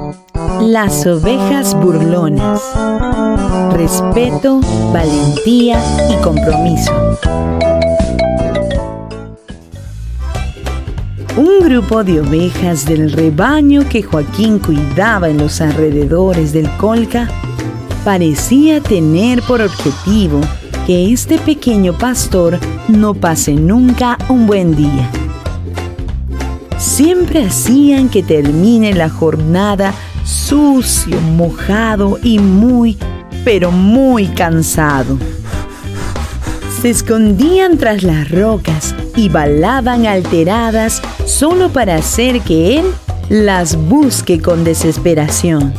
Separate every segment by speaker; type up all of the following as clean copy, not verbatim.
Speaker 1: Las ovejas burlonas. Respeto, valentía y compromiso. Un grupo de ovejas del rebaño que Joaquín cuidaba en los alrededores del Colca parecía tener por objetivo que este pequeño pastor no pase nunca un buen día. Siempre hacían que termine la jornada sucio, mojado y pero muy cansado. Se escondían tras las rocas y balaban alteradas solo para hacer que él las busque con desesperación.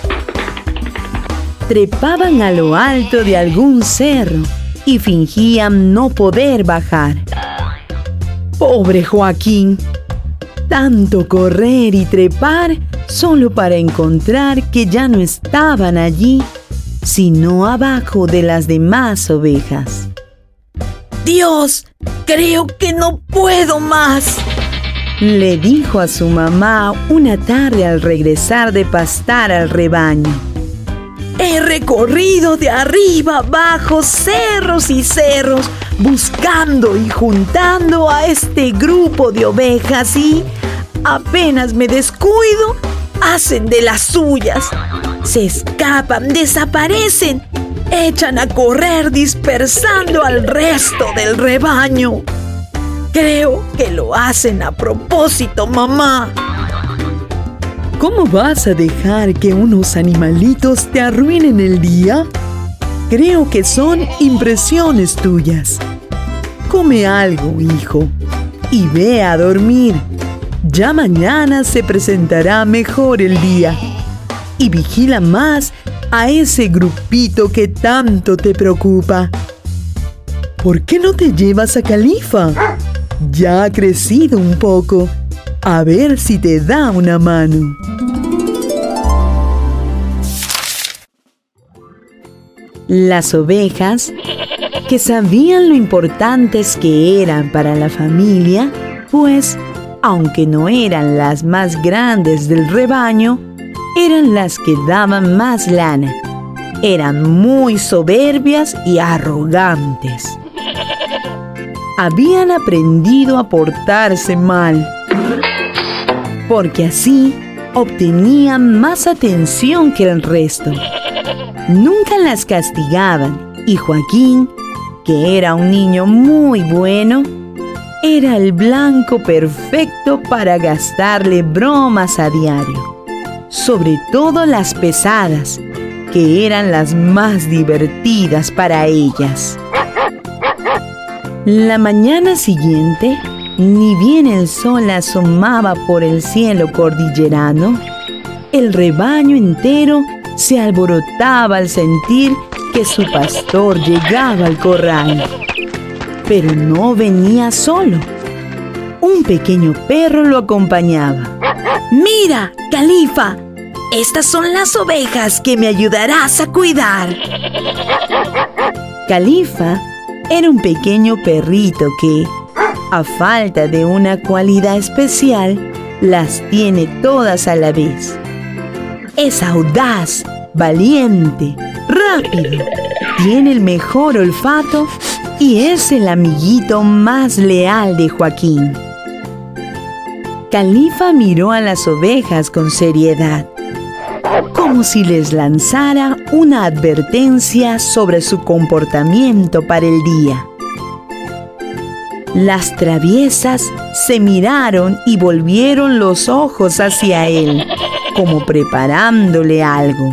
Speaker 1: Trepaban a lo alto de algún cerro y fingían no poder bajar. ¡Pobre Joaquín! Tanto correr y trepar solo para encontrar que ya no estaban allí, sino abajo de las demás ovejas.
Speaker 2: ¡Dios! ¡Creo que no puedo más!,
Speaker 1: le dijo a su mamá una tarde al regresar de pastar al rebaño.
Speaker 2: He recorrido de arriba abajo cerros y cerros, buscando y juntando a este grupo de ovejas y apenas me descuido, hacen de las suyas. Se escapan, desaparecen, echan a correr dispersando al resto del rebaño. Creo que lo hacen a propósito, mamá.
Speaker 3: ¿Cómo vas a dejar que unos animalitos te arruinen el día? Creo que son impresiones tuyas. Come algo, hijo, y ve a dormir. Ya mañana se presentará mejor el día. Y vigila más a ese grupito que tanto te preocupa. ¿Por qué no te llevas a Califa? Ya ha crecido un poco. A ver si te da una mano.
Speaker 1: Las ovejas, que sabían lo importantes que eran para la familia, pues, aunque no eran las más grandes del rebaño, eran las que daban más lana. Eran muy soberbias y arrogantes. Habían aprendido a portarse mal, porque así obtenían más atención que el resto. Nunca las castigaban y Joaquín, que era un niño muy bueno, era el blanco perfecto para gastarle bromas a diario, sobre todo las pesadas, que eran las más divertidas para ellas. La mañana siguiente, ni bien el sol asomaba por el cielo cordillerano, el rebaño entero se alborotaba al sentir que su pastor llegaba al corral. Pero no venía solo. Un pequeño perro lo acompañaba.
Speaker 2: ¡Mira, Califa! Estas son las ovejas que me ayudarás a cuidar.
Speaker 1: Califa era un pequeño perrito que, a falta de una cualidad especial, las tiene todas a la vez. Es audaz, valiente, rápido, tiene el mejor olfato y es el amiguito más leal de Joaquín. Califa miró a las ovejas con seriedad, como si les lanzara una advertencia sobre su comportamiento para el día. Las traviesas se miraron y volvieron los ojos hacia él, como preparándole algo.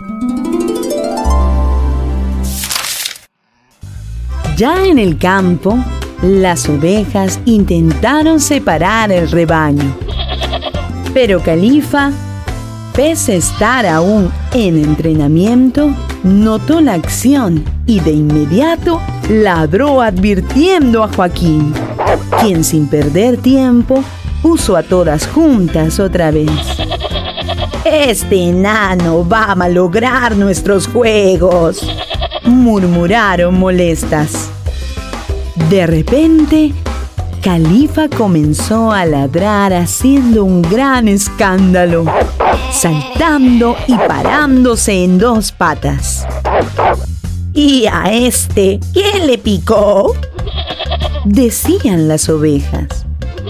Speaker 1: Ya en el campo, las ovejas intentaron separar el rebaño, pero Califa, pese a estar aún en entrenamiento, notó la acción y de inmediato ladró advirtiendo a Joaquín, quien sin perder tiempo puso a todas juntas otra vez.
Speaker 2: Este enano va a malograr nuestros juegos,
Speaker 1: murmuraron molestas. De repente, Califa comenzó a ladrar haciendo un gran escándalo.
Speaker 2: saltando y parándose en dos patas. ¿Y a este quién le picó?, decían las ovejas.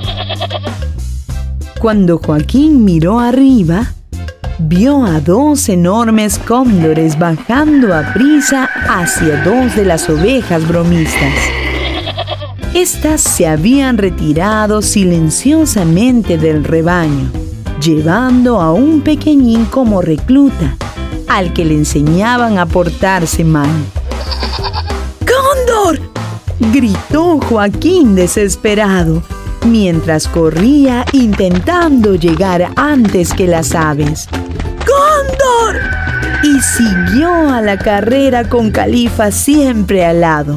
Speaker 1: Cuando Joaquín miró arriba, vio a dos enormes cóndores bajando a prisa hacia dos de las ovejas bromistas. Estas se habían retirado silenciosamente del rebaño, llevando a un pequeñín como recluta, al que le enseñaban a portarse mal.
Speaker 2: ¡Cóndor!,
Speaker 1: gritó Joaquín desesperado, mientras corría intentando llegar antes que las aves.
Speaker 2: ¡Cóndor!
Speaker 1: Y siguió a la carrera con Califa siempre al lado.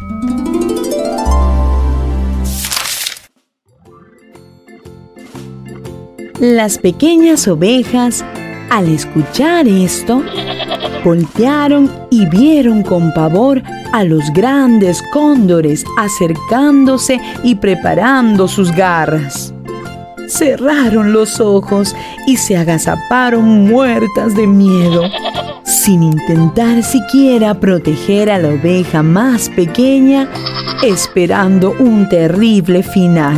Speaker 1: Las pequeñas ovejas, al escuchar esto, voltearon y vieron con pavor a los grandes cóndores acercándose y preparando sus garras. Cerraron los ojos y se agazaparon muertas de miedo, sin intentar siquiera proteger a la oveja más pequeña, esperando un terrible final.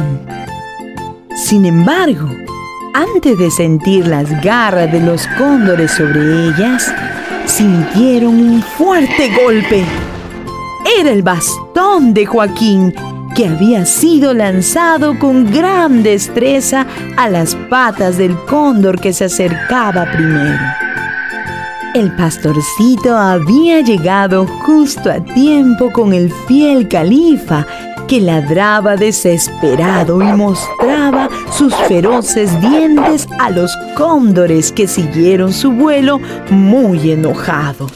Speaker 1: Sin embargo, antes de sentir las garras de los cóndores sobre ellas, sintieron un fuerte golpe. Era el bastón de Joaquín, que había sido lanzado con gran destreza a las patas del cóndor que se acercaba primero. El pastorcito había llegado justo a tiempo con el fiel Califa, que ladraba desesperado y mostraba sus feroces dientes a los cóndores que siguieron su vuelo muy enojados.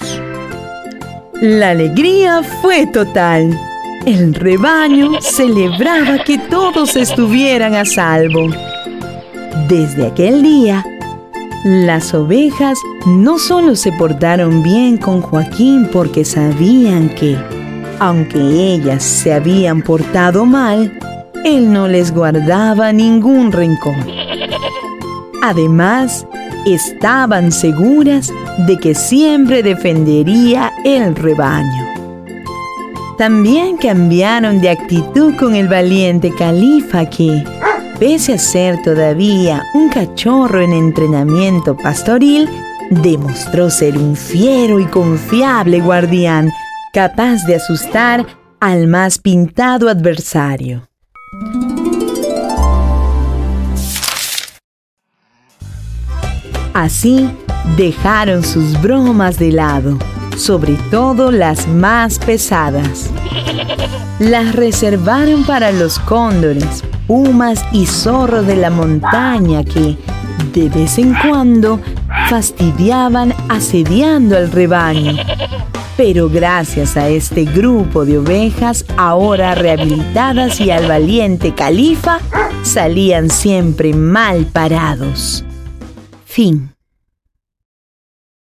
Speaker 1: La alegría fue total. El rebaño celebraba que todos estuvieran a salvo. Desde aquel día, las ovejas no solo se portaron bien con Joaquín porque sabían que, aunque ellas se habían portado mal, él no les guardaba ningún rencor. Además, estaban seguras de que siempre defendería el rebaño. También cambiaron de actitud con el valiente Califa que, pese a ser todavía un cachorro en entrenamiento pastoril, demostró ser un fiero y confiable guardián, capaz de asustar al más pintado adversario. Así, dejaron sus bromas de lado, sobre todo las más pesadas. Las reservaron para los cóndores, pumas y zorros de la montaña que, de vez en cuando, fastidiaban asediando al rebaño. Pero gracias a este grupo de ovejas, ahora rehabilitadas, y al valiente Califa, salían siempre mal parados. Fin.